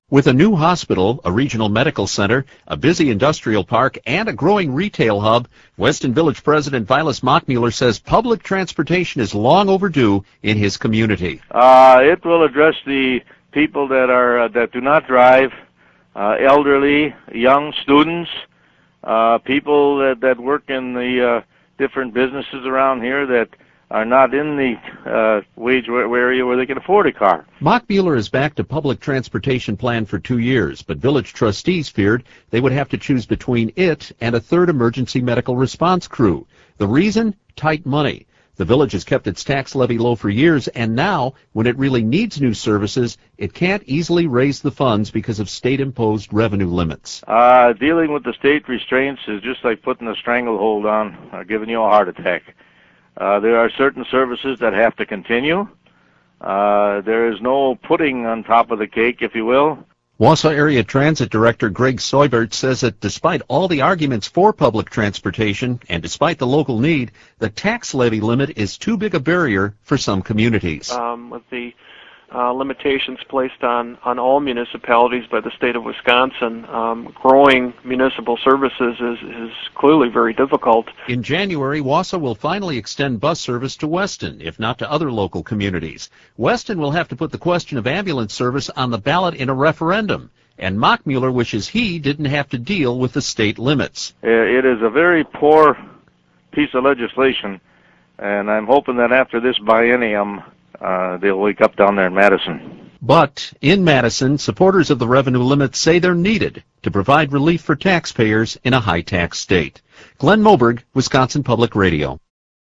With a new hospital, a regional medical center, a busy industrial park, and a growing retail hub, Weston Village President Vilas Mockmuller says public transportation is long overdue in his community. It will address the people that do not drive, elderly, young students, people that work in the different businesses around here that are not in the wage area where they can afford a car. Mockmuller has backed a public transportation plan for 2 years, but village trustees feared they would have to choose between it and a third emergency medical response crew. The reason? Tight money. The village has kept its tax levy low for years, and now, when it really needs new services, it can't easily raise the funds because of state-imposed revenue limits. Dealing with the state restraints is just like putting a stranglehold on or giving you a heart attack. There are certain services that have to continue. There is no pudding on top of the cake, if you will. Wausau Area Transit Director Greg Soibert says that despite all the arguments for public transportation and despite the local need, the tax levy limit is too big a barrier for some communities. With the limitations placed on all municipalities by the state of Wisconsin, growing municipal services is clearly very difficult. In January, Wausau will finally extend bus service to Weston, if not to other local communities. Weston will have to put the question of ambulance service on the ballot in a referendum, and Mockmuller wishes he didn't have to deal with the state limits. It is a very poor piece of legislation, and I'm hoping that after this biennium, they'll wake up down there in Madison. But in Madison, supporters of the revenue limits say they're needed to provide relief for taxpayers in a high-tax state. Glenn Moberg, Wisconsin Public Radio.